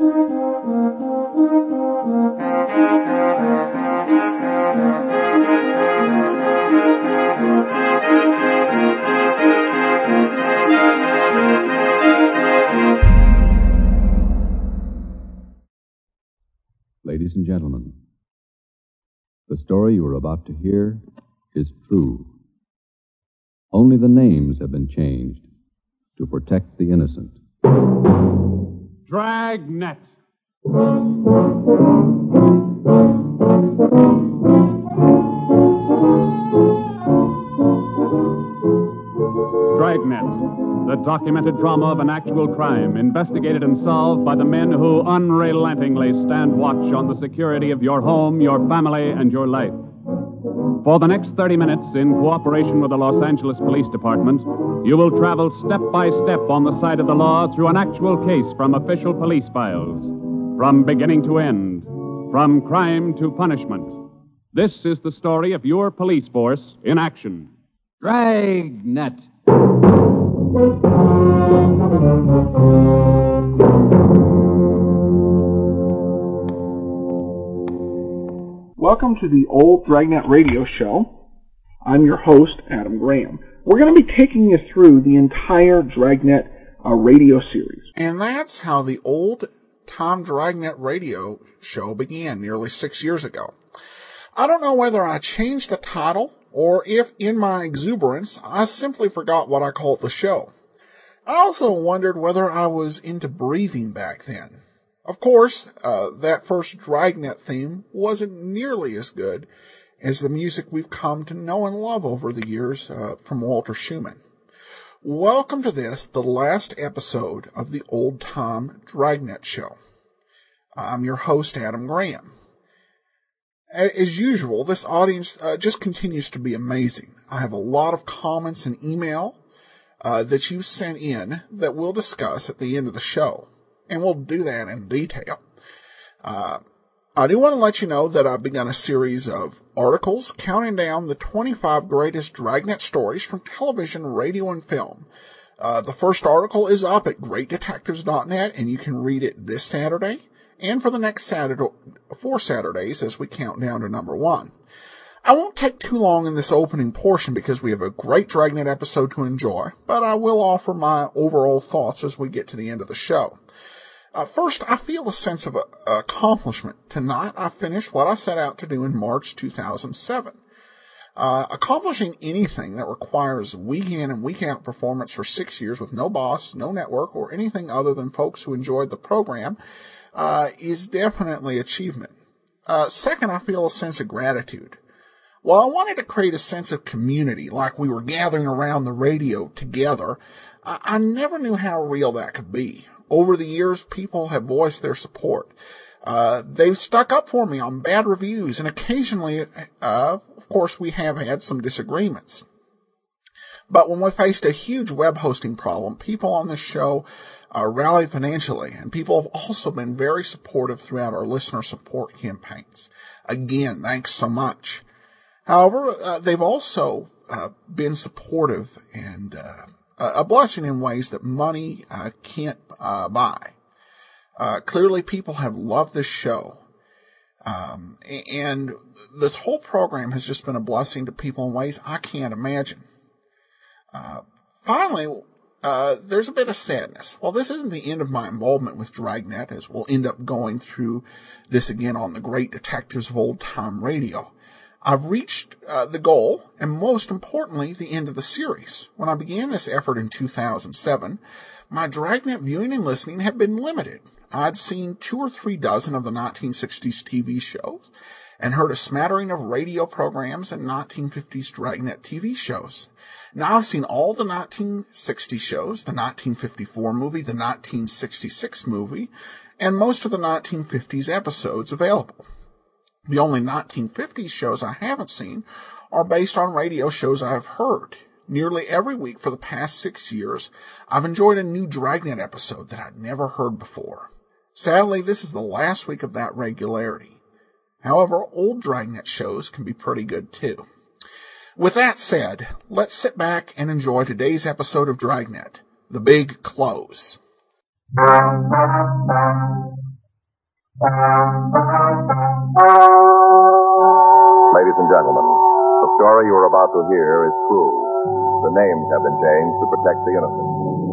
Ladies and gentlemen, the story you are about to hear is true. Only the names have been changed to protect the innocent. Dragnet. Dragnet, the documented drama of an actual crime, investigated and solved by the men who unrelentingly stand watch on the security of your home, your family, and your life. For the next 30 minutes, in cooperation with the Los Angeles Police Department, you will travel step by step on the side of the law through an actual case from official police files, from beginning to end, from crime to punishment. This is the story of your police force in action. Dragnet. Welcome to the Old Dragnet Radio Show. I'm your host, Adam Graham. We're going to be taking you through the entire Dragnet radio series. And that's how the Old Tom Dragnet Radio Show began nearly 6 years ago. I don't know whether I changed the title or if, in my exuberance, I simply forgot what I called the show. I also wondered whether I was into breathing back then. Of course, that first Dragnet theme wasn't nearly as good as the music we've come to know and love over the years from Walter Schumann. Welcome to this, the last episode of the Old Tom Dragnet Show. I'm your host, Adam Graham. As usual, this audience just continues to be amazing. I have a lot of comments and email that you've sent in that we'll discuss at the end of the show, and we'll do that in detail. I do want to let you know that I've begun a series of articles counting down the 25 greatest Dragnet stories from television, radio, and film. The first article is up at greatdetectives.net, and you can read it this Saturday and for the next 4 Saturdays as we count down to number 1. I won't take too long in this opening portion because we have a great Dragnet episode to enjoy, but I will offer my overall thoughts as we get to the end of the show. First, I feel a sense of accomplishment. Tonight, I finished what I set out to do in March 2007. Accomplishing anything that requires week in and week out performance for 6 years with no boss, no network, or anything other than folks who enjoyed the program is definitely achievement. Second, I feel a sense of gratitude. While I wanted to create a sense of community, like we were gathering around the radio together, I never knew how real that could be. Over the years, people have voiced their support. They've stuck up for me on bad reviews, and occasionally, of course, we have had some disagreements. But when we faced a huge web hosting problem, people on the show rallied financially, and people have also been very supportive throughout our listener support campaigns. Again, thanks so much. However, they've also been supportive and a blessing in ways that money can't buy. Clearly, people have loved this show. And this whole program has just been a blessing to people in ways I can't imagine. Finally, there's a bit of sadness. Well, this isn't the end of my involvement with Dragnet, as we'll end up going through this again on the Great Detectives of Old Time Radio. I've reached the goal, and most importantly, the end of the series. When I began this effort in 2007, my Dragnet viewing and listening had been limited. I'd seen 2 or 3 dozen of the 1960s TV shows and heard a smattering of radio programs and 1950s Dragnet TV shows. Now I've seen all the 1960 shows, the 1954 movie, the 1966 movie, and most of the 1950s episodes available. The only 1950s shows I haven't seen are based on radio shows I have heard. Nearly every week for the past 6 years, I've enjoyed a new Dragnet episode that I'd never heard before. Sadly, this is the last week of that regularity. However, old Dragnet shows can be pretty good too. With that said, let's sit back and enjoy today's episode of Dragnet, The Big Close. Ladies and gentlemen, the story you are about to hear is true. The names have been changed to protect the innocent.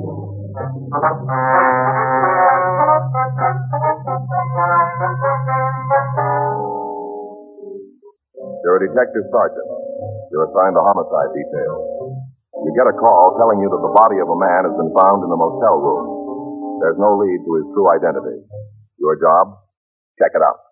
You're a detective sergeant. You're assigned to homicide detail. You get a call telling you that the body of a man has been found in a motel room. There's no lead to his true identity. Your job? Check it out.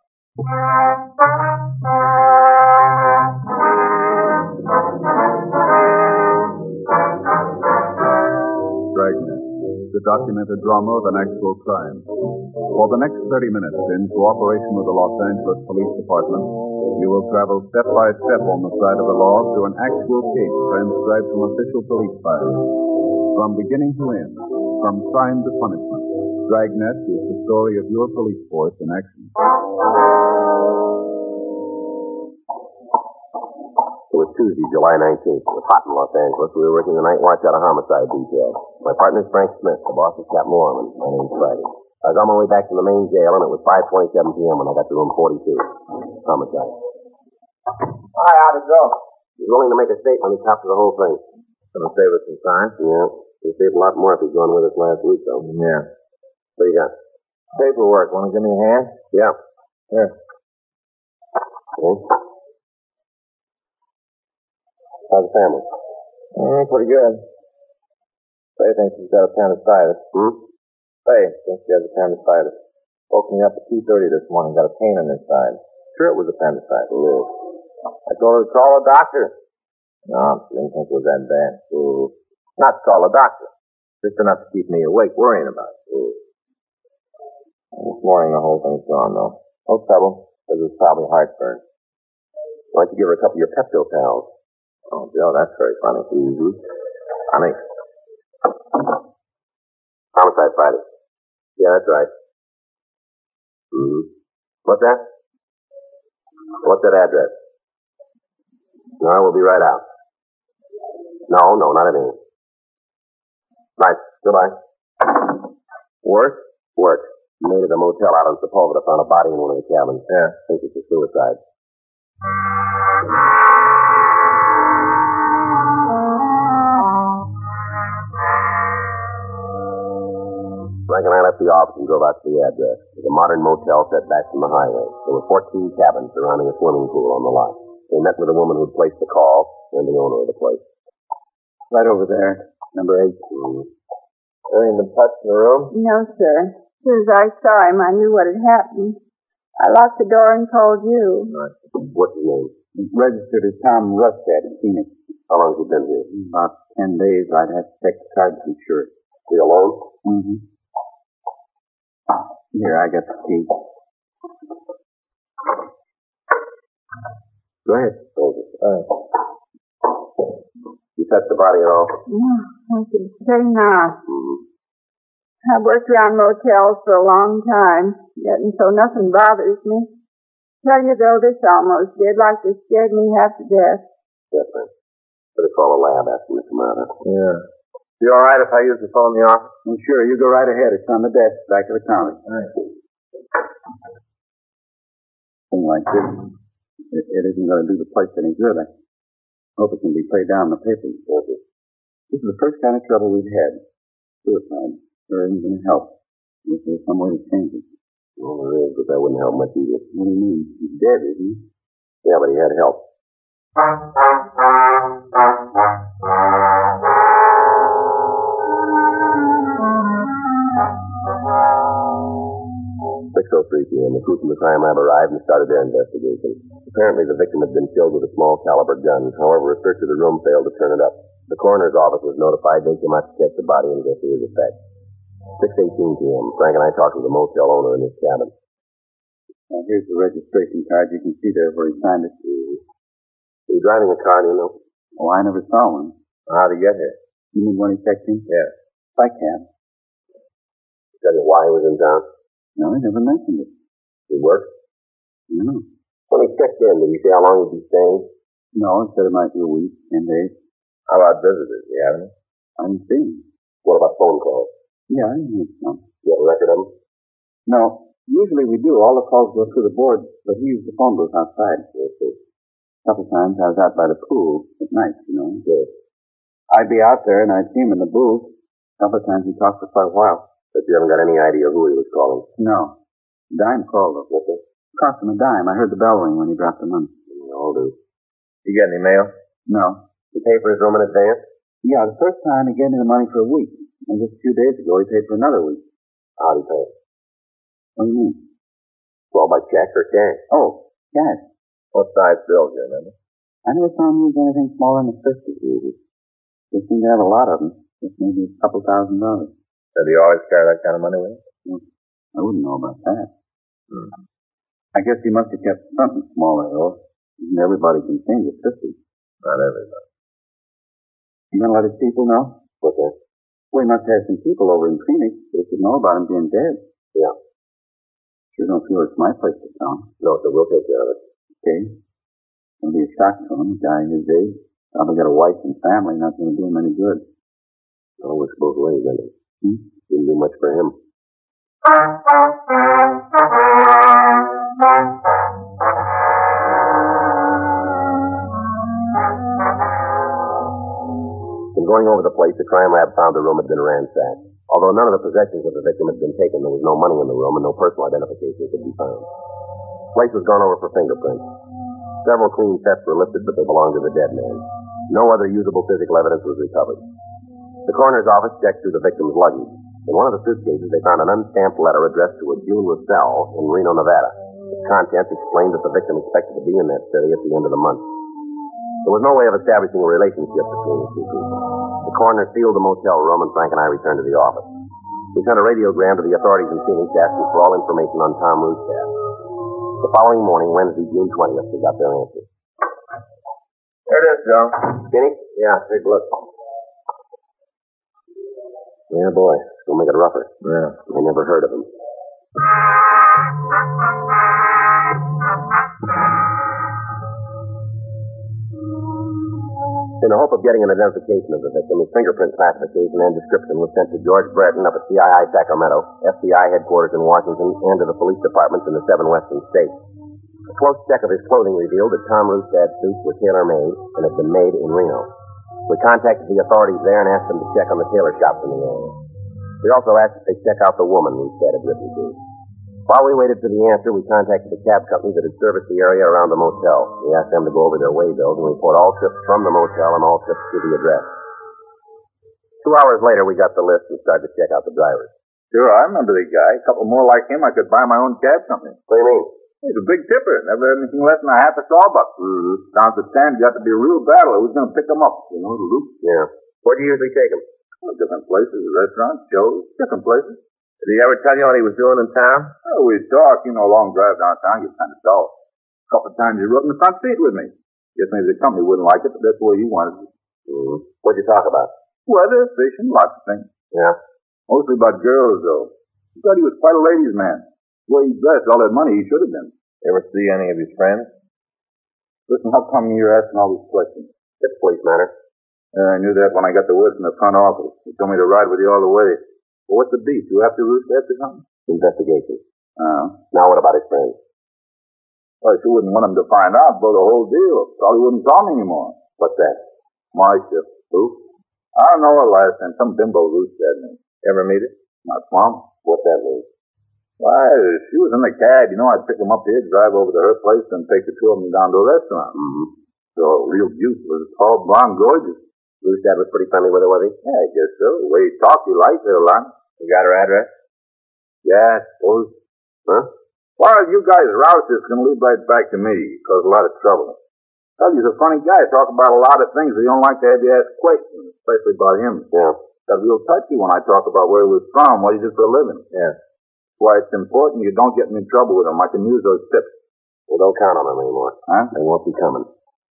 Dragnet, the documented drama of an actual crime. For the next 30 minutes, in cooperation with the Los Angeles Police Department, you will travel step by step on the side of the law through an actual case transcribed from official police files. From beginning to end, from crime to punishment, Dragnet is the story of your police force in action. It was Tuesday, July 19th. It was hot in Los Angeles. We were working the night watch out of homicide detail. My partner's Frank Smith. The boss is Captain Mormon. My name's Friday. I was on my way back to the main jail, and it was 5:27 p.m. when I got to room 42. Homicide. Hi, how'd it go? He's willing to make a statement. He's after the whole thing. Gonna save us some time? Yeah. He'd saved a lot more if he'd gone with us last week, though. Yeah. What do you got? Paperwork. Want to give me a hand? Yeah. Here. Okay. How's the family? Pretty good. Faye thinks she's got appendicitis. Faye thinks she has appendicitis. Woke me up at 2:30 this morning. Got a pain in her side. Sure it was appendicitis. Yeah. I told her to call a doctor. No, she didn't think it was that bad. Not to call a doctor. Just enough to keep me awake worrying about it. This morning the whole thing's gone, though. No trouble. Because it was probably heartburn. Why don't you give her a couple of your Pepto pals? Oh, Joe, that's very funny. Honey. Homicide Friday. Yeah, that's right. What's that? What's that address? No, we'll be right out. No, not at all. Right. Goodbye. Work? Work. Made at a motel out in Sepulveda. Found a body in one of the cabins. Yeah. Think it's a suicide. Frank and I left the office and drove out to the address. It was a modern motel set back from the highway. There were 14 cabins surrounding a swimming pool on the lot. We met with the woman who'd placed the call and the owner of the place. Right over there. Number 8. There ain't been touched in the room? No, sir. As soon as I saw him, I knew what had happened. I locked the door and called you. Right. What's his name? He's registered as Tom Rustad in Phoenix. How long has he been here? About 10 days. I'd have to check the card to be sure. Is he alone? Mm-hmm. Here, I got the key. Go ahead. You touched the body at all? Yeah, I can say not. I've worked around motels for a long time, yet and so nothing bothers me. Tell you though, this almost did, like they scared me half to death. Definitely. Better call a lab, ask them to come out. Yeah. You all right if I use the phone in the office? Well, sure, you go right ahead. It's on the desk, back of the counter. All right. Thing like this, it isn't going to do the place any good. I hope it can be played down in the papers. This is the first kind of trouble we've had. Suicide. There isn't going to help. If there's some way to change it. Well, there is, but that wouldn't help much either. What do you mean? He's dead, isn't he? Yeah, but he had help. The crew from the crime lab arrived and started their investigation. Apparently, the victim had been killed with a small caliber gun. However, a search of the room failed to turn it up. The coroner's office was notified. They came out to check the body and get to his effect. 6:18 p.m. Frank and I talked with the motel owner in his cabin. Now, here's the registration card. You can see there where he signed it. Was he driving a car, do you know? Oh, I never saw one. How'd he get here? You mean when he checked in? Yeah. By cab. Tell you why he was in town? No, he never mentioned it. Did he work? No. When he checked in, did he say how long he'd be staying? No, he said it might be a week, 10 days. How about visitors? Do you have any? I didn't see him. What about phone calls? Yeah, I didn't have some. You have a record of them? No. Usually we do. All the calls go through the board, but he used the phone booth outside. Yes, yes. A couple times I was out by the pool at night, you know. Yes. I'd be out there and I'd see him in the booth. A couple times he talked for quite a while. But you haven't got any idea who he was calling? No. Dime called him. Okay. Cost him a dime. I heard the bell ring when he dropped the money. I'll do. You get any mail? No. You pay for his room in advance? Yeah, the first time he gave me the money for a week. And just a few days ago he paid for another week. How'd he pay? What do you mean? Well, by check or cash? Oh, cash. What size bill do you remember? I never saw him use anything smaller than a 50. They seem to have a lot of them. Just maybe a couple $1,000. Does he always carry that kind of money with him? Well, I wouldn't know about that. I guess he must have kept something smaller, though. Isn't everybody can change at 50? Not everybody. You gonna let his people know? What's that? Well, he must have some people over in Phoenix. They should know about him being dead. Yeah. Sure don't feel it's my place to tell. No, so we'll take care of it. Okay. It'll be a shock to him, a guy his age. Probably got a wife and family, not gonna do him any good. Oh, it's both ways, isn't it? Didn't do much for him. In going over the place, the crime lab found the room had been ransacked. Although none of the possessions of the victim had been taken, there was no money in the room and no personal identification could be found. The place was gone over for fingerprints. Several clean sets were lifted, but they belonged to the dead man. No other usable physical evidence was recovered. The coroner's office checked through the victim's luggage. In one of the suitcases, they found an unstamped letter addressed to a June Russell in Reno, Nevada. Its contents explained that the victim expected to be in that city at the end of the month. There was no way of establishing a relationship between the two people. The coroner sealed the motel room, and Frank and I returned to the office. We sent a radiogram to the authorities in Phoenix asking for all information on Tom Rustad. The following morning, Wednesday, June 20th, we got their answer. There it is, Joe. Skinny? Yeah, take a look. Yeah, boy. We'll make it rougher. Yeah. I never heard of him. In the hope of getting an identification of the victim, his fingerprint classification and description was sent to George Breton up at CII Sacramento, FBI headquarters in Washington, and to the police departments in the 7 western states. A close check of his clothing revealed that Tom Rustad's suits were tailor-made and had been made in Reno. We contacted the authorities there and asked them to check on the tailor shops in the area. We also asked that they check out the woman Rustad had written to. While we waited for the answer, we contacted the cab company that had serviced the area around the motel. We asked them to go over their way bills and report all trips from the motel and all trips to the address. 2 hours later, we got the list and started to check out the drivers. Sure, I remember the guy. A couple more like him, I could buy my own cab company. What do you mean? He's a big tipper. Never had anything less than a half a sawbuck. Down at the stand, got to be a real battle. Who's going to pick him up? You know, the loop. Yeah. Where do you usually take him? Well, different places, restaurants, shows, different places. Did he ever tell you what he was doing in town? Oh, we'd talk. You know, a long drive downtown gets kind of dull. A couple of times he rode in the front seat with me. Guess maybe the company wouldn't like it, but that's the way he wanted it. What'd you talk about? Weather, fishing, lots of things. Yeah? Mostly about girls, though. He thought he was quite a ladies' man. The way he dressed, all that money he should have been. Ever see any of his friends? Listen, how come you're asking all these questions? It's police matter. I knew that when I got the word from the front office. They told me to ride with you all the way. Well, what's the beef? You have to Rustad or something? Investigation. Now what about his friends? Well, she wouldn't want him to find out, blow the whole deal. Probably wouldn't call me anymore. What's that? Marcia. Who? I don't know her last name. Some bimbo Rustad name. Ever meet her? Not Mom. What's that mean? Why, she was in the cab. You know, I'd pick them up here, drive over to her place, and take the two of them down to a restaurant. So, real beauty. Was tall, blonde, gorgeous. Rustad was pretty friendly with her, was he? Yeah, I guess so. The way he talked, he liked her a lot. You got her address? Yeah, I suppose. Huh? Well, you guys rouse this can lead right back to me. Cause a lot of trouble. Tell you, he's a funny guy. Talk about a lot of things. He don't like to have you ask questions, especially about him. Yeah. Got real touchy when I talk about where he was from, what he did for a living. Yeah. That's why it's important you don't get me in trouble with him. I can use those tips. Well, don't count on him anymore. Huh? They won't be coming.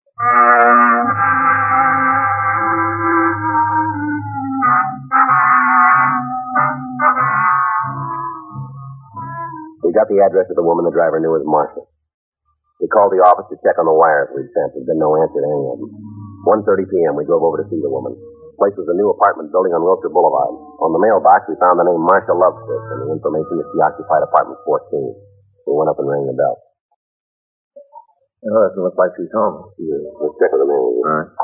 We got the address of the woman the driver knew as Marcia. We called the office to check on the wires we'd sent. There'd been no answer to any of them. 1:30 p.m., we drove over to see the woman. place was a new apartment building on Wilshire Boulevard. On the mailbox, we found the name Marcia Lovesmith and the information that she occupied apartment 14. We went up and rang the bell. Oh, it doesn't look like she's home. Yeah, let's check with the manager. All right.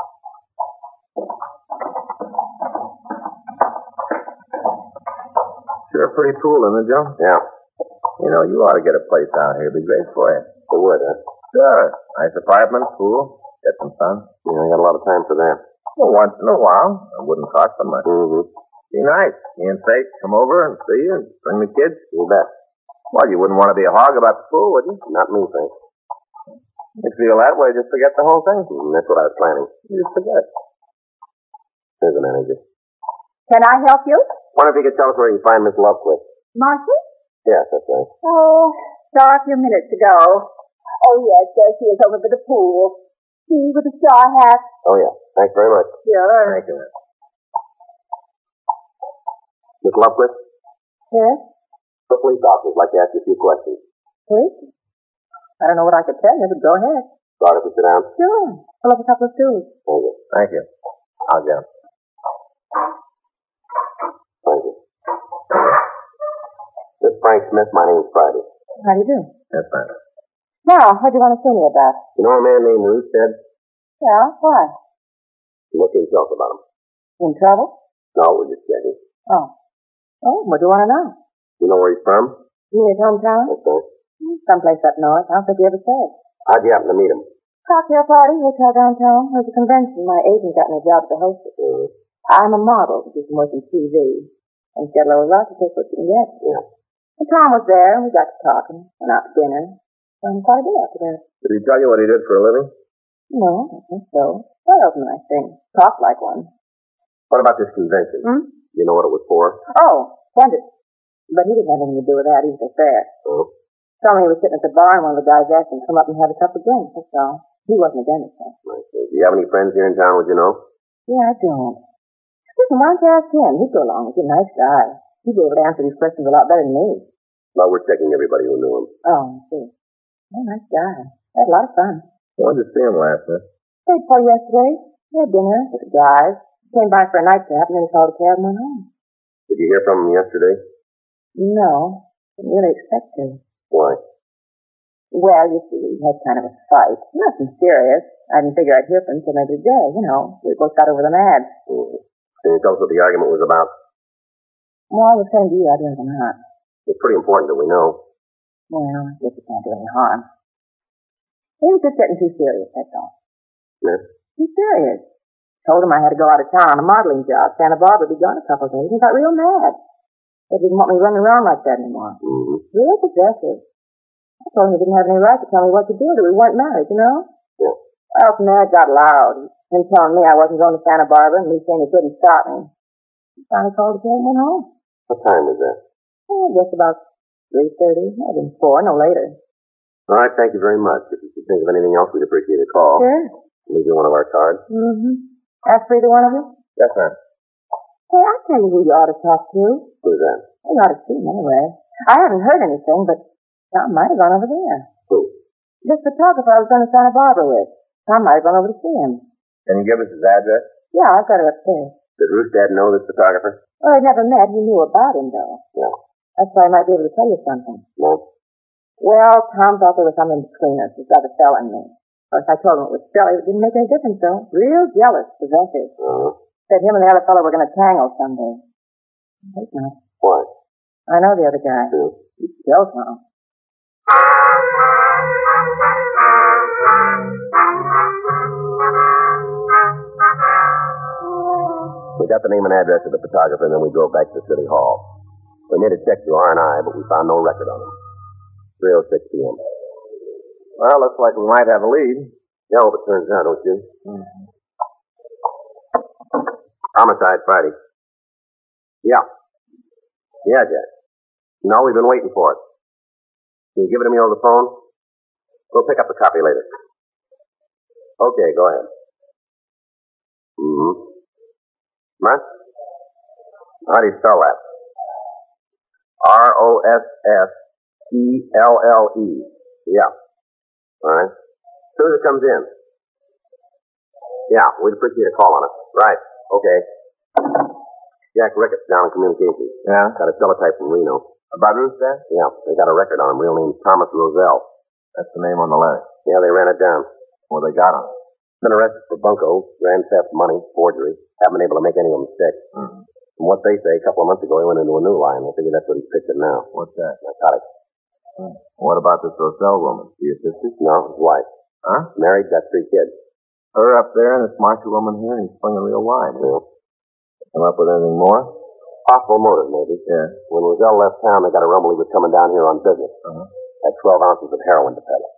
Sure pretty pool, isn't it, Joe? Yeah. You know, you ought to get a place out here. It'd be great for you. It would, huh? Sure. Nice apartment, pool, get some sun. Yeah, I got a lot of time for that. Well, once in a while. It wouldn't cost them much. Mm-hmm. Be nice. Me and Faith come over and see you and bring the kids. You bet. Well, you wouldn't want to be a hog about the pool, would you? Not me, Frank. If you feel that way, just forget the whole thing. That's what I was planning. You just forget it. Here's the manager. Can I help you? Wonder if you could tell us where you can find Miss Lovecliffe. Marcia? Yes, that's right. Oh, saw her a few minutes ago. Oh, yes, there she is over by the pool. She with the straw hat. Oh, yeah. Thanks very much. Sure. Thank you. Miss Lovecliffe, Yes? the police officers like to ask you a few questions. Please? I don't know what I could tell you, but go ahead. Sorry to sit down. Sure. Pull up a couple of stools. Thank you. Thank you. I'll get 'em. Thank you. This is Frank Smith. My name's Friday. How do you do? That's fine. Now, what do you want to see me about? You know a man named Roostead? Yeah, why? What can you tell us about him? In trouble? No, we're just checking. Oh. Oh, what do you want to know? You know where he's from? You mean his hometown? Okay. Someplace up north. I don't think he ever said. How'd you happen to meet him? Cocktail party, hotel downtown. There was a convention. My agent got me a job at the hostess. Mm-hmm. I'm a model, just working TV. And she got a little lot to take what you can get. Yeah. And Tom was there, and we got to talking. Went out to dinner. And quite a bit after that. Did he tell you what he did for a living? No, I don't think so. That was a nice thing. Talked like one. What about this convention? You know what it was for? Oh, Dennis. But he didn't have anything to do with that. He was just there. Oh. Told me he was sitting at the bar, and one of the guys asked him to come up and have a couple of drinks. That's all. He wasn't a dentist, though. I see. Do you have any friends here in town, would you know? Yeah, I don't. Listen, why don't you ask him? He'd go along with you. Nice guy. He'd be able to answer these questions a lot better than me. Well, we're checking everybody who knew him. Oh, I see. Oh, nice guy. Had a lot of fun. When did you see him last, huh? Stayed for yesterday. We had dinner with the guys. Came by for a nightcap, and then he called a cab and went home. Did you hear from him yesterday? No. Didn't really expect to. Why? Well, you see, we had kind of a fight. Nothing serious. I didn't figure I'd hear from him until maybe today. You know, we both got over the mad. Can you tell us what the argument was about? Well, I was saying to you, I'd rather not. It's pretty important that we know. Well, I guess it can't do any harm. He was just getting too serious, that's all. Yes? Too serious. Told him I had to go out of town on a modeling job. Santa Barbara would be gone a couple of days. He got real mad. He didn't want me running around like that anymore. Mm-hmm. Real possessive. I told him he didn't have any right to tell me what to do, that we weren't married, you know? Yeah. Well, from there it got loud. Him telling me I wasn't going to Santa Barbara, and me saying he couldn't stop me. He finally called the cab and went home. What time was that? Oh, I guess about 3:30, maybe 4, no later. All right, thank you very much. If you could think of anything else, we'd appreciate a call. Sure. Leave you one of our cards. Mm-hmm. Ask for either one of you? Yes, sir. Hey, I'll tell you who you ought to talk to. Who's that? You ought to see him anyway. I haven't heard anything, but Tom might have gone over there. Who? This photographer I was going to Santa Barbara with. Tom might have gone over to see him. Can you give us his address? Yeah, I've got it upstairs. Did Roostead know this photographer? Well, I'd never met. He knew about him, though. No. That's why I might be able to tell you something. No? Well, Tom thought there was something between us. This other fella and me. Of course, I told him it was silly. It didn't make any difference, though. Real jealous, possessive. Said him and the other fellow were going to tangle someday. I hope not. Why? I know the other guy. Who? He's still Tom. We got the name and address of the photographer, and then we drove back to City Hall. We made a check through R&I, but we found no record on him. 3:06 p.m. Well, looks like we might have a lead. Yeah, I hope it turns out, don't you? Homicide Friday. Yeah. Yeah, Jack. No, we've been waiting for it. Can you give it to me over the phone? We'll pick up the copy later. Okay, go ahead. Mm-hmm. What? How do you spell that? Rossfelle. Yeah. All right. As soon as it comes in. Yeah, we'd appreciate a call on it. Right. Okay. Jack Ricketts down in communications. Yeah? Got a teletype from Reno. About Rooster? Yeah, they got a record on him. Real name's Thomas Roselle. That's the name on the letter. Yeah, they ran it down. What they got on it? Been arrested for bunco, grand theft, money, forgery. Haven't been able to make any of them stick. Mm-hmm. From what they say, a couple of months ago, he went into a new line. They figure that's what he's fixing now. What's that? Narcotics. What about this Roselle woman? Your sister? No, his wife. Huh? Married, got 3 kids. Her up there and this Marshall woman here, and he's swinging real wide. Yeah. Come up with anything more? Possible motive, maybe. Yeah. When Roselle left town, they got a rumble he was coming down here on business. Uh-huh. Had 12 ounces of heroin to peddle.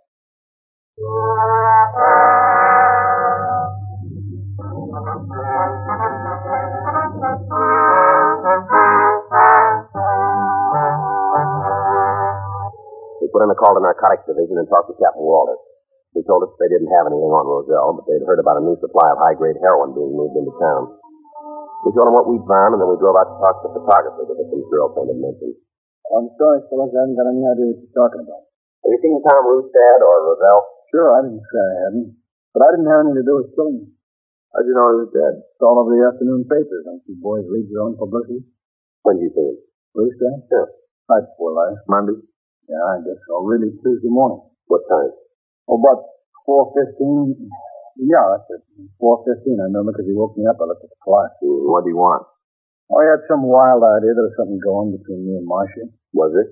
We put in a call to Narcotics Division and talked to Captain Walters. He told us they didn't have anything on Roselle, but they'd heard about a new supply of high-grade heroin being moved into town. We told him what we'd found, and then we drove out to talk to the photographer that the girlfriend had mentioned. I'm sorry, fellas, I haven't got any idea what you're talking about. Have you seen Tom Rustad or Roselle? Sure, I didn't say I hadn't. But I didn't have anything to do with killing him. How'd you know he was dead? It's all over the afternoon papers. Don't you boys read your own publicity? When did you see him? Rooster? Sure. Night before last. Monday? Yeah, I guess so. Really Tuesday morning. What time? Oh, about 4:15. Yeah, that's it. 4:15, I remember, because he woke me up. I looked at the clock. What do you want? Oh, he had some wild idea there was something going between me and Marcia. Was it?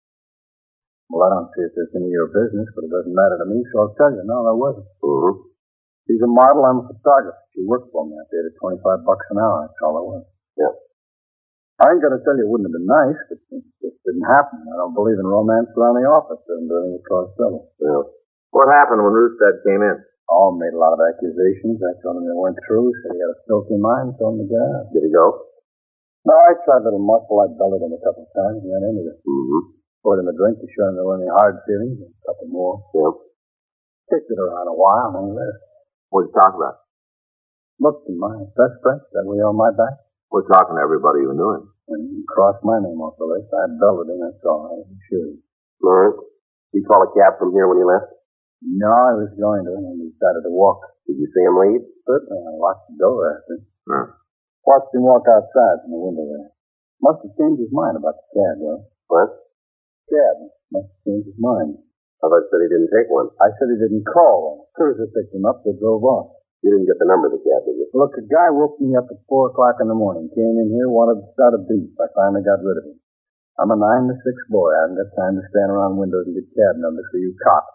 Well, I don't see if there's any of your business, but it doesn't matter to me, so I'll tell you. No, there wasn't. Mm-hmm. She's a model. I'm a photographer. She worked for me. I paid her $25 an hour. That's all it was. Yeah. I ain't going to tell you it wouldn't have been nice, but it didn't happen. I don't believe in romance around the office. Doesn't do anything cause trouble. Yeah. What happened when Rooster came in? Oh, made a lot of accusations. I told him they weren't true. Said he had a filthy mind. Told him to get out. Did he go? No, I tried a little muscle. I belted him a couple of times and ran into it. Mm-hmm. Poured him a drink to show him there weren't any hard feelings. And a couple more. Yeah. Kicked it around a while and then left. What'd you talk about? Looked at my best friend. That way on my back. We're talking to everybody who knew him. When he crossed my name off the list, I belted him. That's all. I didn't shoot him. All right. Did you call a cab from here when he left? No, I was going to, and he decided to walk. Did you see him leave? Certainly. I locked the door after him. Huh. Watched him walk outside from the window there. Must have changed his mind about the cab, though. What? Cab. Must have changed his mind. I thought you said he didn't take one. I said he didn't call. Cruiser picked him up. They drove off. You didn't get the number of the cab, did you? Look, a guy woke me up at 4 o'clock in the morning. Came in here, wanted to start a beef. I finally got rid of him. I'm a 9 to 6 boy. I haven't got time to stand around windows and get cab numbers for you cops.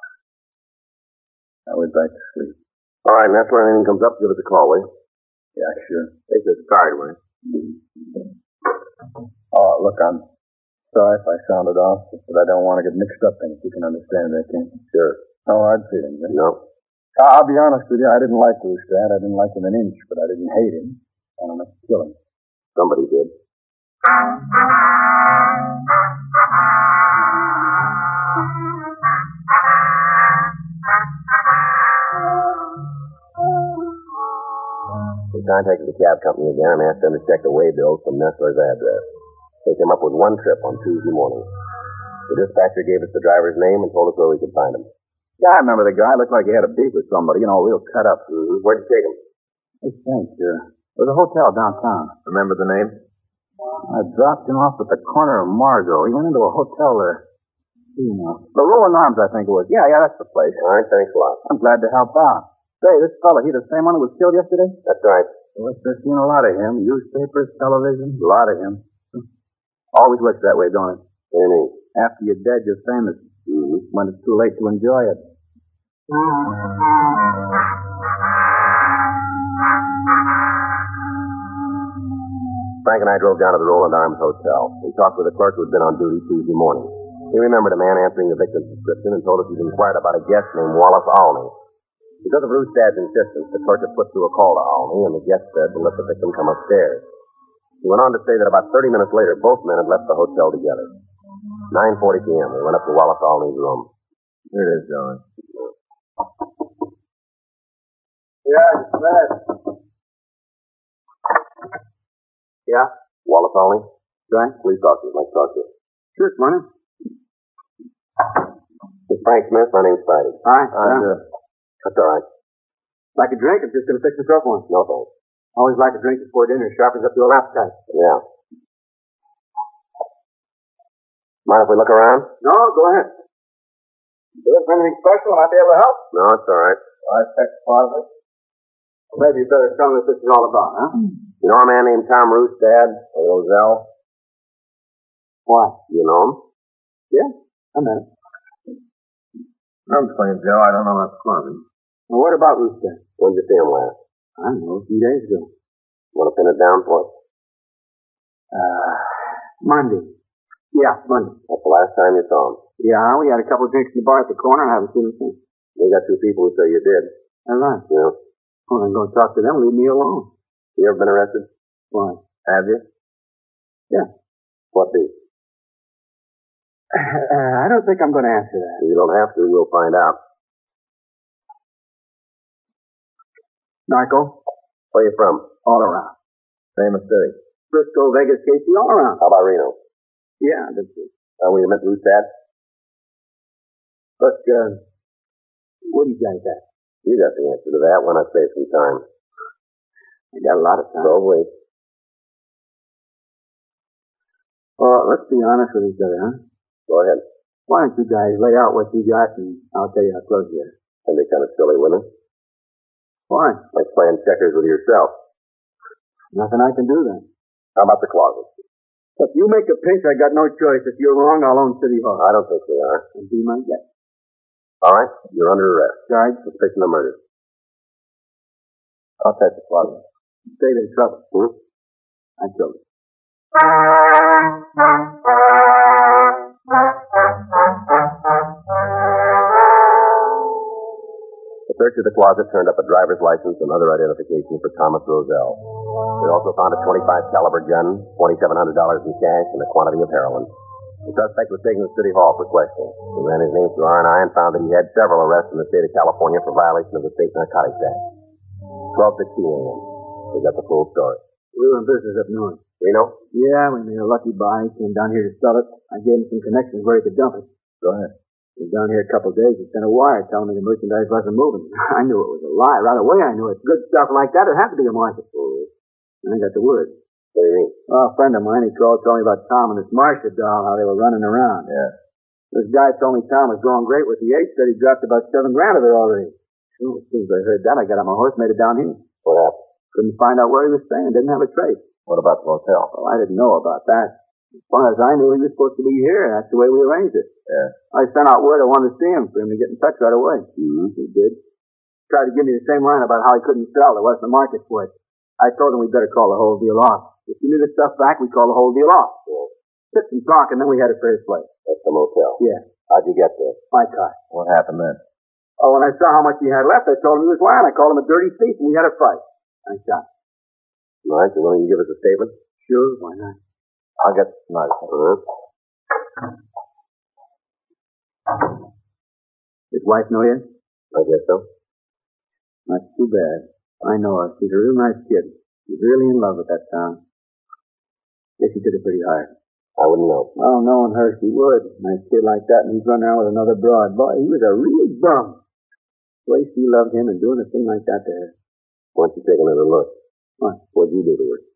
I went back to sleep. All right, and that's when anything comes up, give us a call, will you? Yeah, sure. Take this card, will you? Oh, look, I'm sorry if I sounded off, but I don't want to get mixed up in it. You can understand that, can't you? Sure. No hard feelings, eh? No. I'll be honest with you. I didn't like Rustad. I didn't like him an inch, but I didn't hate him. I don't have to kill him. Somebody did. We contacted the cab company again and asked them to check the way bills from Nestler's address. They came up with one trip on Tuesday morning. The dispatcher gave us the driver's name and told us where we could find him. Yeah, I remember the guy. Looked like he had a beef with somebody, real cut up. Mm-hmm. Where'd you take him? Hey, thanks, There's a hotel downtown. Remember the name? I dropped him off at the corner of Margot. He went into a hotel there. You know. The Rolling Arms, I think it was. Yeah, that's the place. All right, thanks a lot. I'm glad to help out. Say, this fella, he the same one who was killed yesterday? That's right. Well, I've seen a lot of him. Newspapers, television, a lot of him. Always works that way, don't it? What do you mean? After you're dead, you're famous. Mm-hmm. When it's too late to enjoy it. Frank and I drove down to the Roland Arms Hotel. We talked with a clerk who had been on duty Tuesday morning. He remembered a man answering the victim's description and told us he'd inquired about a guest named Wallace Alney. Because of Rustad's insistence, the clerk had put through a call to Alney, and the guest said to let the victim come upstairs. He went on to say that about 30 minutes later, both men had left the hotel together. 9:40 p.m., we went up to Wallace Alney's room. Here it is, John. Yeah, it's bad. Yeah? Wallace Alney? Right? Please talk to you. I'd like to talk to you. Sure, morning. It's Frank Smith. My name's Friday. Hi. That's all right. Like a drink? I'm just going to fix myself one. No, thanks. Always like a drink before dinner. Sharpens up your appetite. Yeah. Mind if we look around? No, go ahead. Is there anything special I might be able to help? No, it's all right. I checked the closet. Well, maybe you better tell me what this is all about, huh? You know a man named Tom Roos, Dad? Or Roselle? What? You know him? Yeah, I met him. I'm playing Joe. I don't know about the closet. Well, what about Roos, Dad? When did you see him last? I don't know, a few days ago. Want to pin it down for us? Monday. Yeah, Monday. That's the last time you saw him? Yeah, we had a couple of drinks in the bar at the corner. I haven't seen him since. We got two people who say you did. All right. Yeah. Well, I'm going to talk to them. Leave me alone. You ever been arrested? Why? Have you? Yeah. What beef? I don't think I'm going to answer that. You don't have to. We'll find out. Narco? Where you from? All around. Famous city? Frisco, Vegas, Casey, all around. How about Reno? Yeah, that's it. When you met Ruth, Dad? But, what do you guys got? You got the answer to that. Why not save some time? I got a lot of time. So wait. Well, let's be honest with each other, huh? Go ahead. Why don't you guys lay out what you got and I'll tell you how close you are. And they kind of silly, wouldn't it? Why? Like playing checkers with yourself. Nothing I can do then. How about the closet? If you make a pinch, I got no choice. If you're wrong, I'll own City Hall. I don't think we are. And be my guest. All right, you're under arrest. Charge? Suspicion of murder. I'll touch the closet. Save in trouble. I killed it. The search of the closet turned up a driver's license and other identification for Thomas Roselle. They also found a .25 caliber gun, $2,700 in cash, and a quantity of heroin. The suspect was taken to City Hall for questioning. We ran his name through R&I and found that he had several arrests in the state of California for violation of the State Narcotics Act. 12:16 a.m. We got the full story. We were in business up north. Reno? Yeah, we made a lucky buy. Came down here to sell it. I gave him some connections where he could dump it. Go ahead. He was down here a couple of days. He sent a wire telling me the merchandise wasn't moving. I knew it was a lie. Right away I knew it. Good stuff like that, it had to be a market. And I got the word. What do you mean? Well, a friend of mine, he called, told me about Tom and his Marcia doll, how they were running around. Yeah. This guy told me Tom was going great with the H, said he dropped about $7,000 of it already. As soon as I heard that, I got on my horse, made it down here. What happened? Couldn't find out where he was staying, didn't have a trace. What about the motel? Well, I didn't know about that. As far as I knew, he was supposed to be here. That's the way we arranged it. Yeah. I sent out word I wanted to see him for him to get in touch right away. He did. Tried to give me the same line about how he couldn't sell. There wasn't a market for it. I told him we'd better call the whole deal off. If you knew the stuff back, we'd call the whole deal off. Yeah. Sit and talk, and then we had it for his place. That's the motel? Yeah. How'd you get there? My car. What happened then? Oh, when I saw how much he had left, I told him he was lying. I called him a dirty thief, and we had a fight. I shot him. All right, you willing to give us a statement? Sure, why not? I'll get tonight. His wife know you? I guess so. That's too bad. I know her. She's a real nice kid. She's really in love with that town. Guess she did it pretty hard. I wouldn't know. Well, knowing her, she would. Nice kid like that, and he's running around with another broad. Boy, he was a real bum. The way she loved him and doing a thing like that to her. Why don't you take another look? What? What'd you do to her?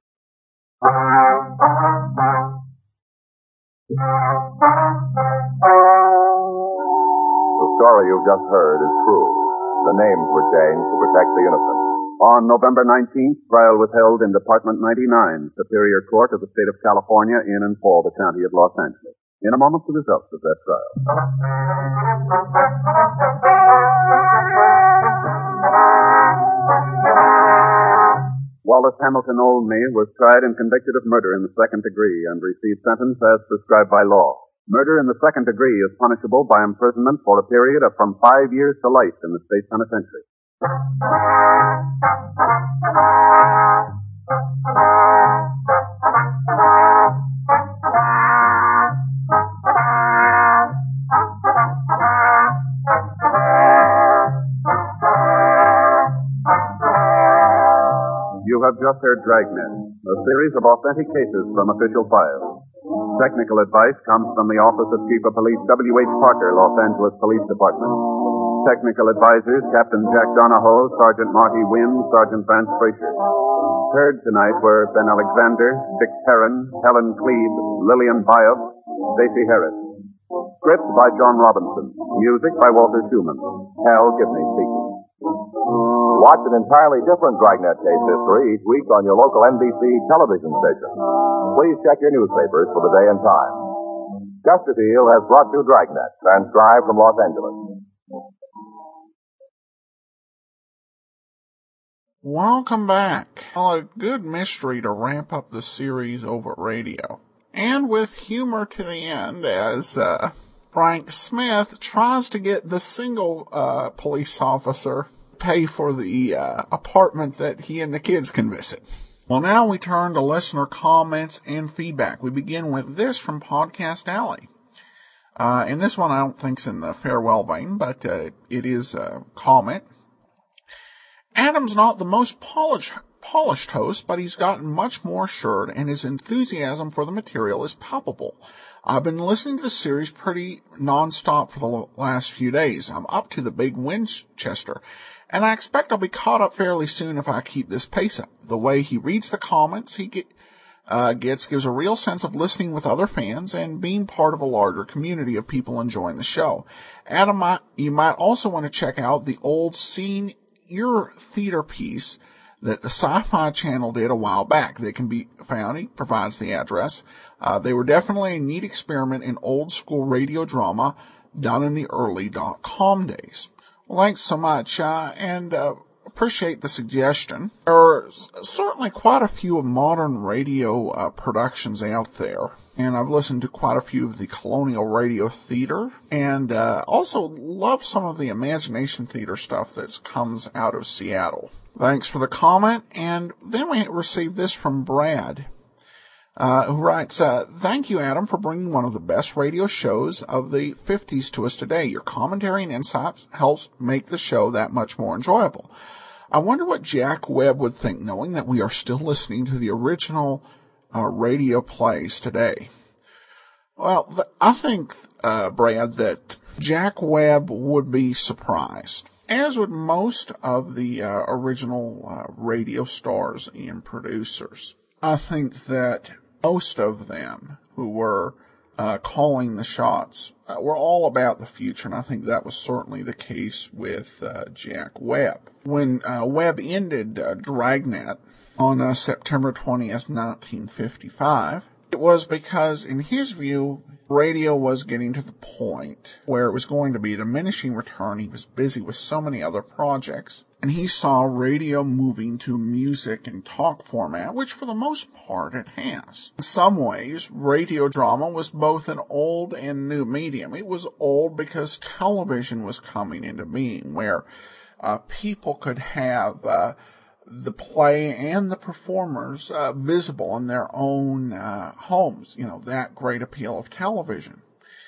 The story you've just heard is true. The names were changed to protect the innocent. On November 19th, trial was held in Department 99, Superior Court of the State of California, in and for the county of Los Angeles. In a moment, the results of that trial. Wallace Hamilton Olney was tried and convicted of murder in the second degree and received sentence as prescribed by law. Murder in the second degree is punishable by imprisonment for a period of from 5 years to life in the state penitentiary. You have just heard Dragnet, a series of authentic cases from official files. Technical advice comes from the Office of Chief of Police W.H. Parker, Los Angeles Police Department. Technical advisors, Captain Jack Donahoe, Sergeant Marty Wynn, Sergeant Vance Frazier. Heard tonight were Ben Alexander, Dick Perrin, Helen Cleve, Lillian Bias, Stacey Harris. Script by John Robinson. Music by Walter Schumann. Hal Gibney speaking. Watch an entirely different Dragnet case history each week on your local NBC television station. Please check your newspapers for the day and time. Chesterfield has brought you Dragnet, transcribed from Los Angeles. Welcome back. Well, a good mystery to ramp up the series over radio. And with humor to the end as Frank Smith tries to get the single police officer pay for the apartment that he and the kids can visit. Well, now we turn to listener comments and feedback. We begin with this from Podcast Alley. And this one I don't think's in the farewell vein, but it is a comment. Adam's not the most polished host, but he's gotten much more assured, and his enthusiasm for the material is palpable. I've been listening to the series pretty nonstop for the last few days. I'm up to the big Winchester, and I expect I'll be caught up fairly soon if I keep this pace up. The way he reads the comments he gives a real sense of listening with other fans and being part of a larger community of people enjoying the show. Adam, you might also want to check out the old Scene Ear Theater piece that the Sci-Fi Channel did a while back. They can be found. He provides the address. They were definitely a neat experiment in old school radio drama done in the early .com days. Well, thanks so much, and appreciate the suggestion. There are certainly quite a few of modern radio productions out there, and I've listened to quite a few of the Colonial Radio Theater, and also love some of the Imagination Theater stuff that comes out of Seattle. Thanks for the comment, and then we received this from Brad, who writes, thank you, Adam, for bringing one of the best radio shows of the 50s to us today. Your commentary and insights helps make the show that much more enjoyable. I wonder what Jack Webb would think, knowing that we are still listening to the original radio plays today. Well, I think, Brad, that Jack Webb would be surprised, as would most of the original radio stars and producers. I think that most of them who were calling the shots were all about the future, and I think that was certainly the case with Jack Webb. When Webb ended Dragnet on September 20th, 1955, it was because, in his view, radio was getting to the point where it was going to be a diminishing return. He was busy with so many other projects, and he saw radio moving to music and talk format, which for the most part it has. In some ways, radio drama was both an old and new medium. It was old because television was coming into being, where people could have the play and the performers visible in their own homes. You know, that great appeal of television.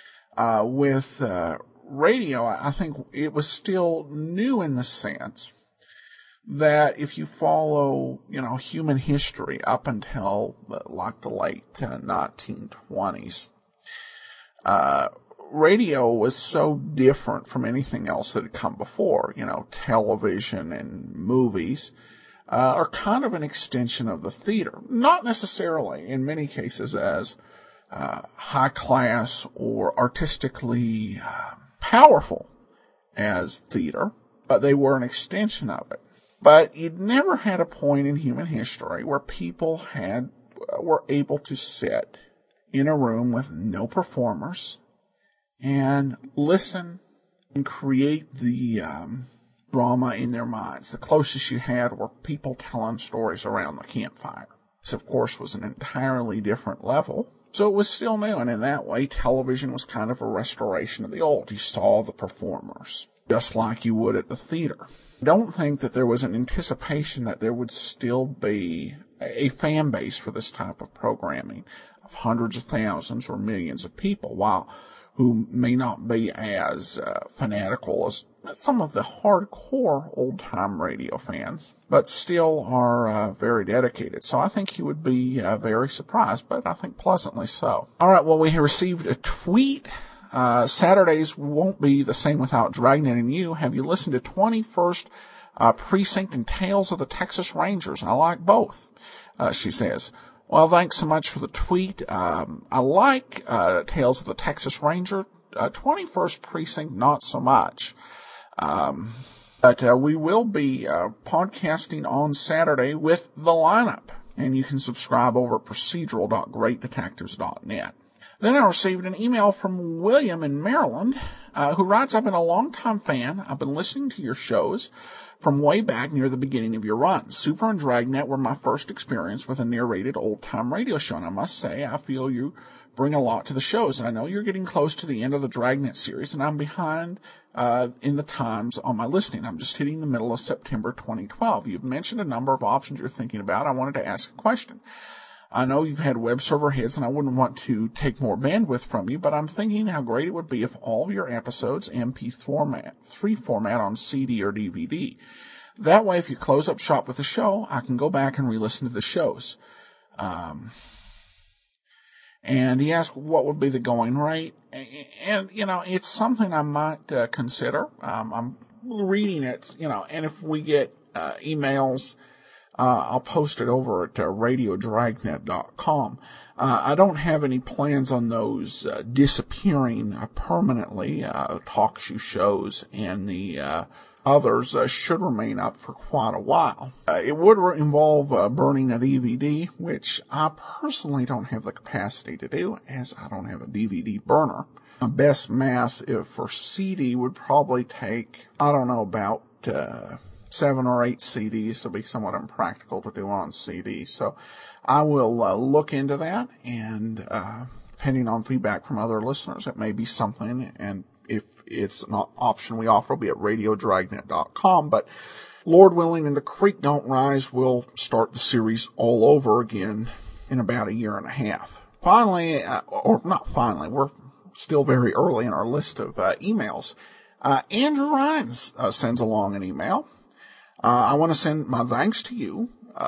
With radio, I think it was still new in the sense that if you follow, human history up until like the late 1920s, radio was so different from anything else that had come before. Television and movies are kind of an extension of the theater. Not necessarily, in many cases, as high class or artistically powerful as theater, but they were an extension of it. But you'd never had a point in human history where people were able to sit in a room with no performers and listen and create the drama in their minds. The closest you had were people telling stories around the campfire. This, of course, was an entirely different level. So it was still new, and in that way, television was kind of a restoration of the old. You saw the performers, just like you would at the theater. I don't think that there was an anticipation that there would still be a fan base for this type of programming of hundreds of thousands or millions of people, who may not be as fanatical as some of the hardcore old-time radio fans, but still are very dedicated. So I think he would be very surprised, but I think pleasantly so. All right, well, we have received a tweet. Saturdays won't be the same without Dragnet and You. Have you listened to 21st Precinct and Tales of the Texas Rangers. I like both, she says. Well, thanks so much for the tweet. I like Tales of the Texas Ranger. 21st Precinct, not so much. But we will be podcasting on Saturday with the lineup. And you can subscribe over at procedural.greatdetectives.net. Then I received an email from William in Maryland, who writes, I've been a longtime fan. I've been listening to your shows from way back near the beginning of your run. Super and Dragnet were my first experience with a narrated old-time radio show, and I must say, I feel you bring a lot to the shows. And I know you're getting close to the end of the Dragnet series, and I'm behind in the times on my listening. I'm just hitting the middle of September 2012. You've mentioned a number of options you're thinking about. I wanted to ask a question. I know you've had web server hits, and I wouldn't want to take more bandwidth from you, but I'm thinking how great it would be if all of your episodes MP3 format on CD or DVD. That way, if you close up shop with the show, I can go back and re-listen to the shows. And he asked what would be the going rate. And, it's something I might consider. I'm reading it, and if we get emails, I'll post it over at radiodragnet.com. I don't have any plans on those disappearing permanently. Talk shows and the others should remain up for quite a while. It would involve burning a DVD, which I personally don't have the capacity to do, as I don't have a DVD burner. My best math for CD would probably take, about 7 or 8 CDs. It'll be somewhat impractical to do on CD. So I will look into that, and depending on feedback from other listeners, it may be something, and if it's an option we offer, it'll be at radiodragnet.com. But Lord willing and the creek don't rise, we'll start the series all over again in about a year and a half. Finally, or not finally, we're still very early in our list of emails. Andrew Rhines sends along an email. I want to send my thanks to you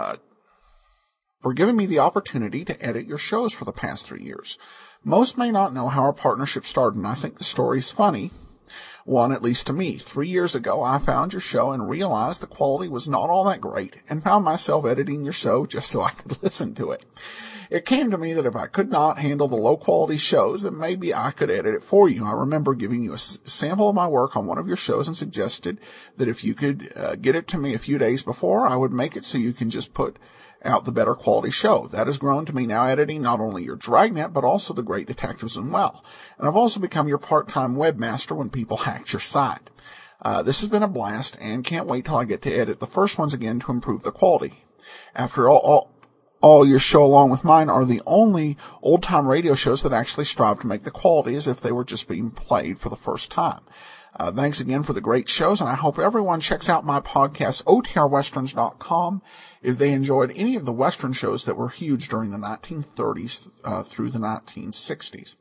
for giving me the opportunity to edit your shows for the past 3 years. Most may not know how our partnership started, and I think the story is funny. One, at least to me. 3 years ago, I found your show and realized the quality was not all that great, and found myself editing your show just so I could listen to it. It came to me that if I could not handle the low-quality shows, then maybe I could edit it for you. I remember giving you a sample of my work on one of your shows and suggested that if you could get it to me a few days before, I would make it so you can just put out the better quality show. That has grown to me now editing not only your Dragnet, but also the Great Detectives as well. And I've also become your part-time webmaster when people hacked your site. This has been a blast, and can't wait till I get to edit the first ones again to improve the quality. After all your show along with mine are the only old-time radio shows that actually strive to make the quality as if they were just being played for the first time. Thanks again for the great shows, and I hope everyone checks out my podcast, otrwesterns.com, if they enjoyed any of the Western shows that were huge during the 1930s through the 1960s.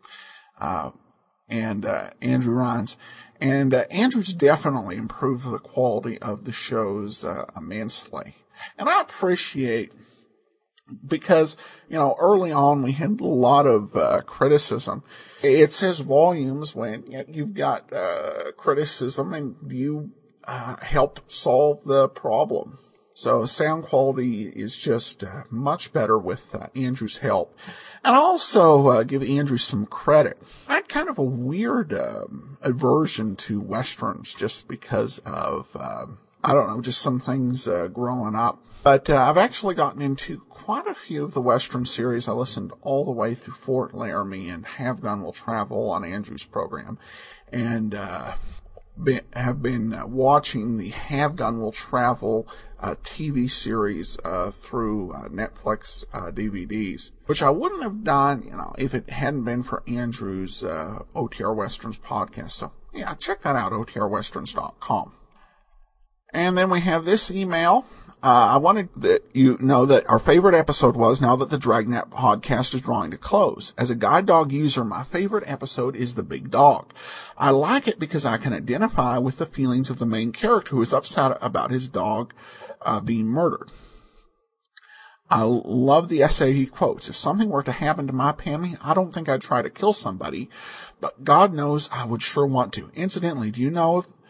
Andrew Rhines. And Andrew's definitely improved the quality of the shows immensely. And I appreciate, because, early on we had a lot of criticism. It says volumes when you've got criticism and you help solve the problem. So sound quality is just much better with Andrew's help. And I also give Andrew some credit. I had kind of a weird aversion to Westerns just because of, just some things growing up. But I've actually gotten into quite a few of the Western series. I listened all the way through Fort Laramie and Have Gun Will Travel on Andrew's program. And have been watching the Have Gun Will Travel TV series through Netflix DVDs, which I wouldn't have done, if it hadn't been for Andrew's OTR Westerns podcast. So, yeah, check that out, otrwesterns.com. And then we have this email. I wanted that you know that our favorite episode was Now That the Dragnet podcast is drawing to close. As a guide dog user, my favorite episode is The Big Dog. I like it because I can identify with the feelings of the main character who is upset about his dog being murdered. I love the essay he quotes. If something were to happen to my Pammy, I don't think I'd try to kill somebody, but God knows I would sure want to. Incidentally, do you know if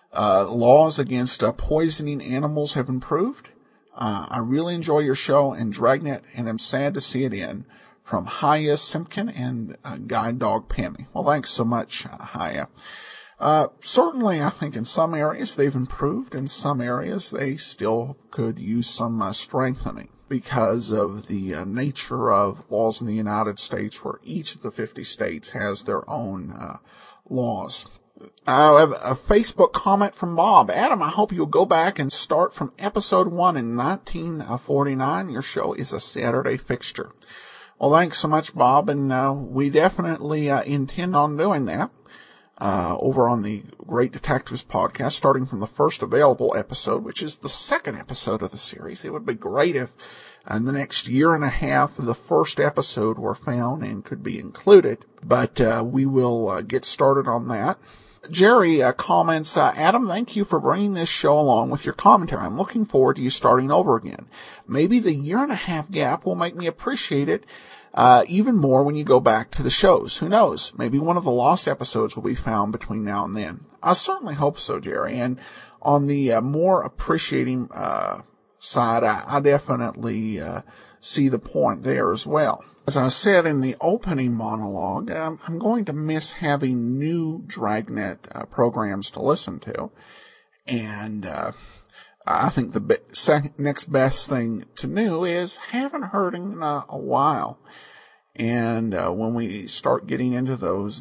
laws against poisoning animals have improved. I really enjoy your show and Dragnet, and I'm sad to see it end. From Haya Simpkin and Guide Dog Pammy. Well, thanks so much, Haya. Certainly, I think in some areas they've improved. In some areas they still could use some strengthening because of the nature of laws in the United States, where each of the 50 states has their own laws. I have a Facebook comment from Bob. Adam, I hope you'll go back and start from episode 1 in 1949. Your show is a Saturday fixture. Well, thanks so much, Bob, and we definitely intend on doing that over on the Great Detectives podcast, starting from the first available episode, which is the second episode of the series. It would be great if in the next year and a half the first episode were found and could be included, but we will get started on that. Jerry comments, Adam, thank you for bringing this show along with your commentary. I'm looking forward to you starting over again. Maybe the year and a half gap will make me appreciate it even more when you go back to the shows. Who knows? Maybe one of the lost episodes will be found between now and then. I certainly hope so, Jerry. And on the more appreciating side, I definitely see the point there as well. As I said in the opening monologue, I'm going to miss having new Dragnet programs to listen to. And I think the next best thing to new is haven't heard in a while. And when we start getting into those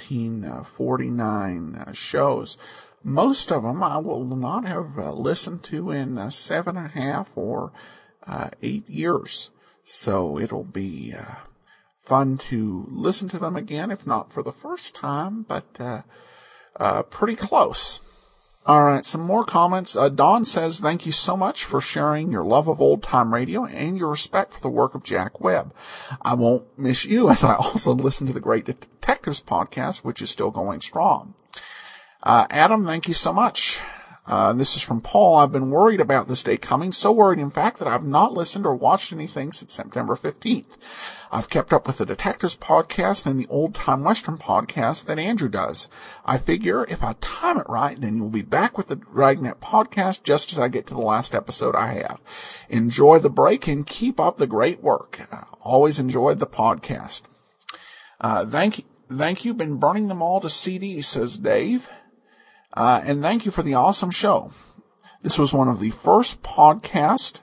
1949 shows, most of them I will not have listened to in 7.5 or 8 years. So it'll be fun to listen to them again, if not for the first time, but pretty close. All right, some more comments. Don says, thank you so much for sharing your love of old-time radio and your respect for the work of Jack Webb. I won't miss you, as I also listen to the Great Detectives podcast, which is still going strong. Adam, thank you so much. This is from Paul. I've been worried about this day coming, so worried, in fact, that I've not listened or watched anything since September 15th. I've kept up with the Detectives podcast and the Old Time Western podcast that Andrew does. I figure if I time it right, then you'll be back with the Dragnet podcast just as I get to the last episode I have. Enjoy the break and keep up the great work. Always enjoyed the podcast. Thank you. Been burning them all to CDs, says Dave. And thank you for the awesome show. This was one of the first podcasts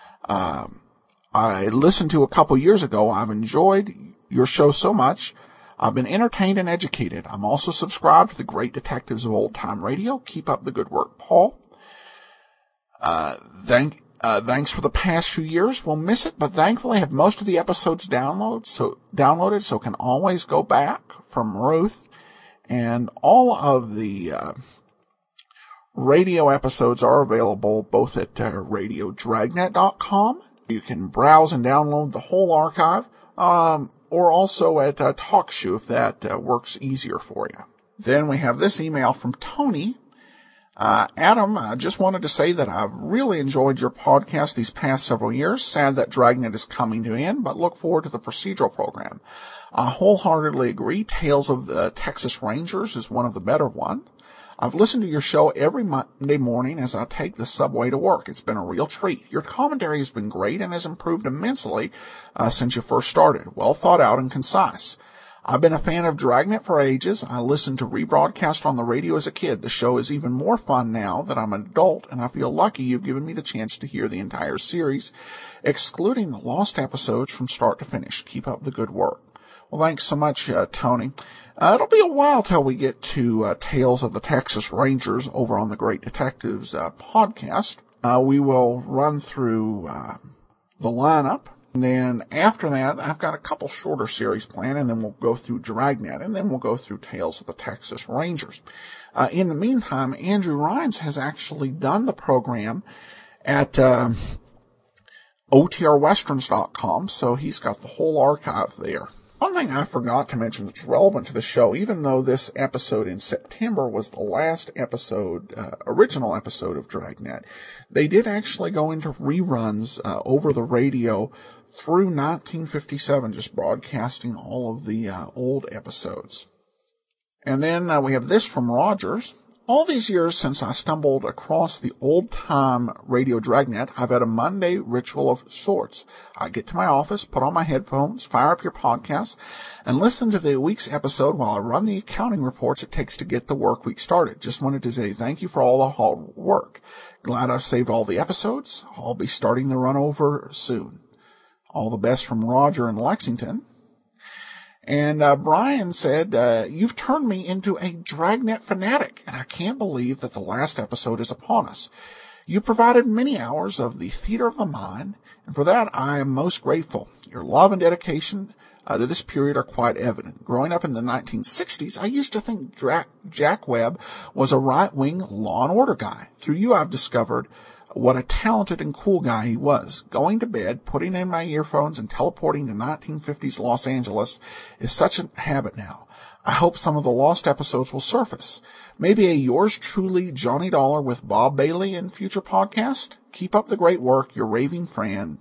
I listened to a couple years ago. I've enjoyed your show so much. I've been entertained and educated. I'm also subscribed to the Great Detectives of Old Time Radio. Keep up the good work, Paul. Thanks for the past few years. We'll miss it, but thankfully I have most of the episodes downloaded, so can always go back. From Ruth. And all of the radio episodes are available both at radiodragnet.com. You can browse and download the whole archive, or also at TalkShoe if that works easier for you. Then we have this email from Tony. Adam, I just wanted to say that I've really enjoyed your podcast these past several years. Sad that Dragnet is coming to an end, but look forward to the procedural program. I wholeheartedly agree. Tales of the Texas Rangers is one of the better ones. I've listened to your show every Monday morning as I take the subway to work. It's been a real treat. Your commentary has been great and has improved immensely since you first started. Well thought out and concise. I've been a fan of Dragnet for ages. I listened to rebroadcast on the radio as a kid. The show is even more fun now that I'm an adult, and I feel lucky you've given me the chance to hear the entire series, excluding the lost episodes from start to finish. Keep up the good work. Well, thanks so much, Tony. It'll be a while till we get to Tales of the Texas Rangers over on the Great Detectives podcast. We will run through the lineup. And then after that, I've got a couple shorter series planned, and then we'll go through Dragnet, and then we'll go through Tales of the Texas Rangers. In the meantime, Andrew Rhynes has actually done the program at OTRWesterns.com, so he's got the whole archive there. One thing I forgot to mention that's relevant to the show, even though this episode in September was the last episode, original episode of Dragnet, they did actually go into reruns over the radio through 1957, just broadcasting all of the old episodes. And then we have this from Rogers. All these years since I stumbled across the old-time radio dragnet, I've had a Monday ritual of sorts. I get to my office, put on my headphones, fire up your podcast, and listen to the week's episode while I run the accounting reports it takes to get the work week started. Just wanted to say thank you for all the hard work. Glad I've saved all the episodes. I'll be starting the run over soon. All the best from Roger in Lexington. And Brian said, you've turned me into a Dragnet fanatic, and I can't believe that the last episode is upon us. You provided many hours of the theater of the mind, and for that I am most grateful. Your love and dedication to this period are quite evident. Growing up in the 1960s, I used to think Jack Webb was a right-wing Law and Order guy. Through you, I've discovered what a talented and cool guy he was. Going to bed, putting in my earphones, and teleporting to 1950s Los Angeles is such a habit now. I hope some of the lost episodes will surface. Maybe a yours truly Johnny Dollar with Bob Bailey in future podcast? Keep up the great work, your raving friend,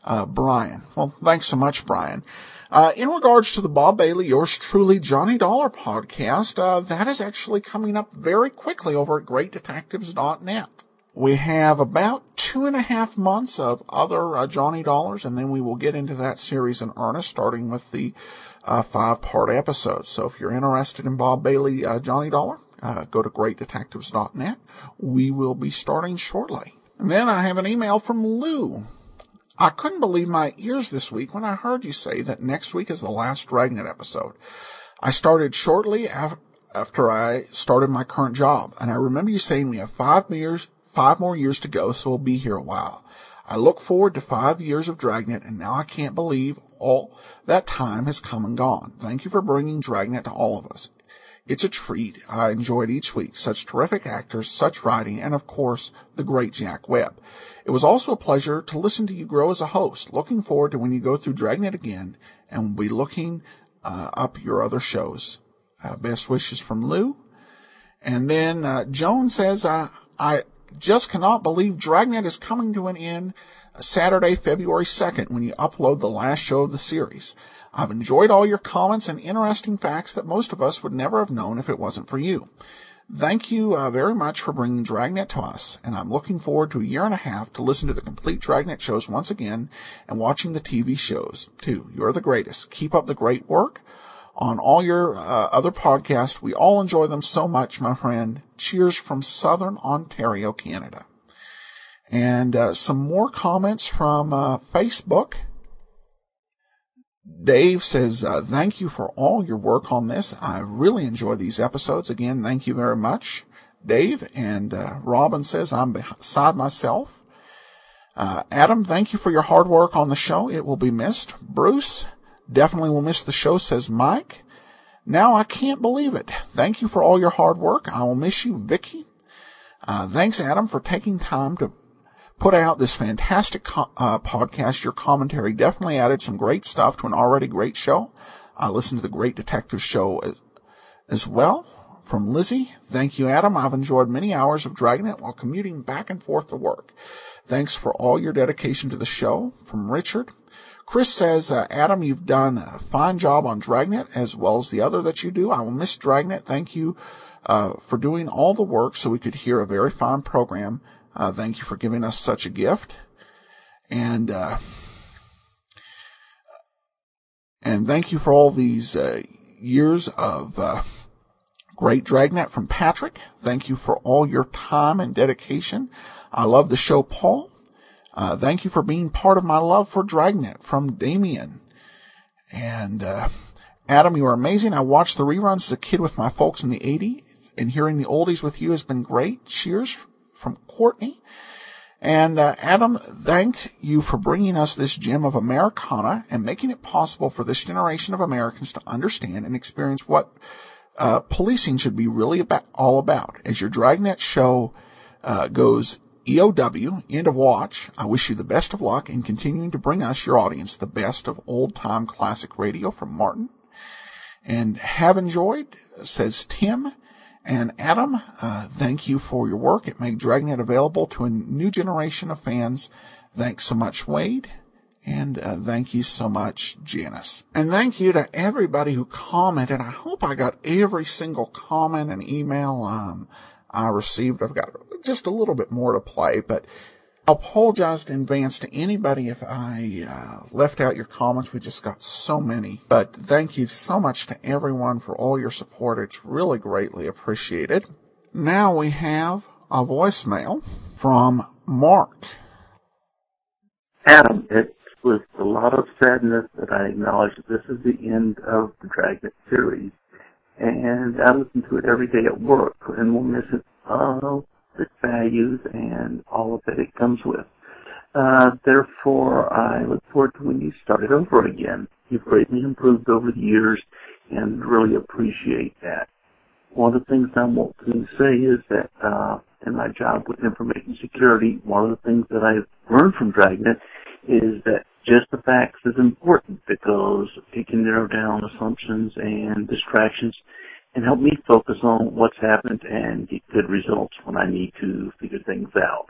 Brian. Well, thanks so much, Brian. In regards to the Bob Bailey, yours truly Johnny Dollar podcast, that is actually coming up very quickly over at greatdetectives.net. We have about 2.5 months of other Johnny Dollars, and then we will get into that series in earnest, starting with the 5-part episode. So if you're interested in Bob Bailey, Johnny Dollar, go to greatdetectives.net. We will be starting shortly. And then I have an email from Lou. I couldn't believe my ears this week when I heard you say that next week is the last Dragnet episode. I started shortly after I started my current job, and I remember you saying we have 5 more years to go, so we'll be here a while. I look forward to 5 years of Dragnet, and now I can't believe all that time has come and gone. Thank you for bringing Dragnet to all of us. It's a treat. I enjoyed each week. Such terrific actors, such writing, and of course, the great Jack Webb. It was also a pleasure to listen to you grow as a host. Looking forward to when you go through Dragnet again, and we'll be looking up your other shows. Best wishes from Lou. And then Joan says, I just cannot believe Dragnet is coming to an end Saturday, February 2nd, when you upload the last show of the series. I've enjoyed all your comments and interesting facts that most of us would never have known if it wasn't for you. Thank you very much for bringing Dragnet to us, and I'm looking forward to a year and a half to listen to the complete Dragnet shows once again and watching the TV shows, too. You're the greatest. Keep up the great work on all your other podcasts. We all enjoy them so much, my friend. Cheers from Southern Ontario, Canada. And some more comments from Facebook. Dave says, thank you for all your work on this. I really enjoy these episodes. Again, thank you very much, Dave. And Robin says, I'm beside myself. Adam, thank you for your hard work on the show. It will be missed. Bruce, definitely will miss the show, says Mike. Now I can't believe it. Thank you for all your hard work. I will miss you, Vicky. Thanks, Adam, for taking time to put out this fantastic podcast. Your commentary definitely added some great stuff to an already great show. I listened to the Great Detective Show as well. From Lizzie, thank you, Adam. I've enjoyed many hours of Dragnet while commuting back and forth to work. Thanks for all your dedication to the show. From Richard. Chris says, Adam, you've done a fine job on Dragnet as well as the other that you do. I will miss Dragnet. Thank you for doing all the work so we could hear a very fine program. Thank you for giving us such a gift. And thank you for all these years of great Dragnet. From Patrick. Thank you for all your time and dedication. I love the show, Paul. Thank you for being part of my love for Dragnet. From Damien. And Adam, you are amazing. I watched the reruns as a kid with my folks in the 80s, and hearing the oldies with you has been great. Cheers. From Courtney. And Adam, thank you for bringing us this gem of Americana and making it possible for this generation of Americans to understand and experience what policing should be really all about. As your Dragnet show goes EOW, end of watch, I wish you the best of luck in continuing to bring us, your audience, the best of old-time classic radio. From Martin. And have enjoyed, says Tim. And Adam, thank you for your work. It made Dragnet available to a new generation of fans. Thanks so much, Wade. And thank you so much, Janice. And thank you to everybody who commented. I hope I got every single comment and email. I received. I've got just a little bit more to play, but I apologize in advance to anybody if I left out your comments. We just got so many. But thank you so much to everyone for all your support. It's really greatly appreciated. Now we have a voicemail from Mark. Adam, it's with a lot of sadness that I acknowledge that this is the end of the Dragnet series. And I listen to it every day at work, and we'll miss it. Its values and all of that it comes with. Therefore, I look forward to when you start it over again. You've greatly improved over the years and really appreciate that. One of the things I want to say is that in my job with information security, one of the things that I've learned from Dragnet is that just the facts is important because it can narrow down assumptions and distractions and help me focus on what's happened and get good results when I need to figure things out.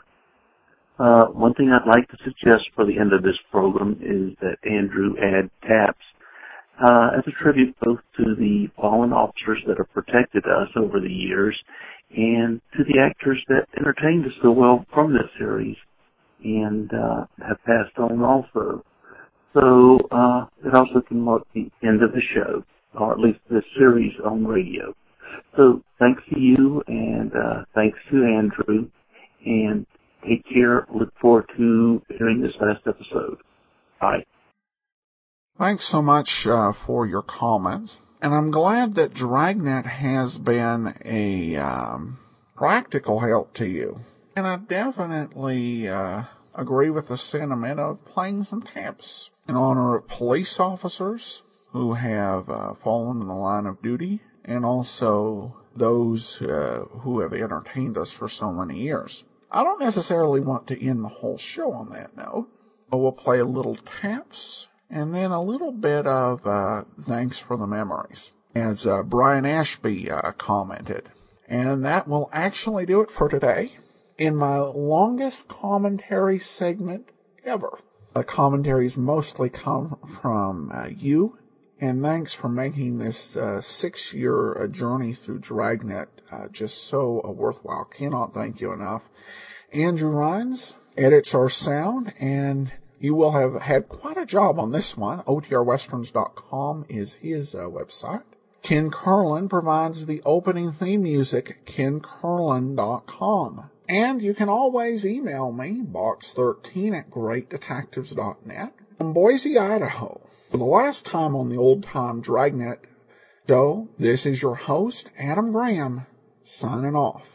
One thing I'd like to suggest for the end of this program is that Andrew add taps as a tribute both to the fallen officers that have protected us over the years and to the actors that entertained us so well from this series and have passed on also. So it also can mark the end of the show, or at least this series on radio. So thanks to you and thanks to Andrew, and take care. Look forward to hearing this last episode. Bye. Thanks so much for your comments. And I'm glad that Dragnet has been a practical help to you. And I definitely agree with the sentiment of playing some taps in honor of police officers who have fallen in the line of duty, and also those who have entertained us for so many years. I don't necessarily want to end the whole show on that note, but we'll play a little taps and then a little bit of thanks for the memories, as Brian Ashby commented. And that will actually do it for today in my longest commentary segment ever. The commentaries mostly come from you, and thanks for making this 6-year journey through Dragnet just so worthwhile. Cannot thank you enough. Andrew Rhines edits our sound, and you will have had quite a job on this one. OTRWesterns.com is his website. Ken Curlin provides the opening theme music, KenCurlin.com. And you can always email me, box13@greatdetectives.net, from Boise, Idaho. For the last time on the Old Time Dragnet show, this is your host, Adam Graham, signing off.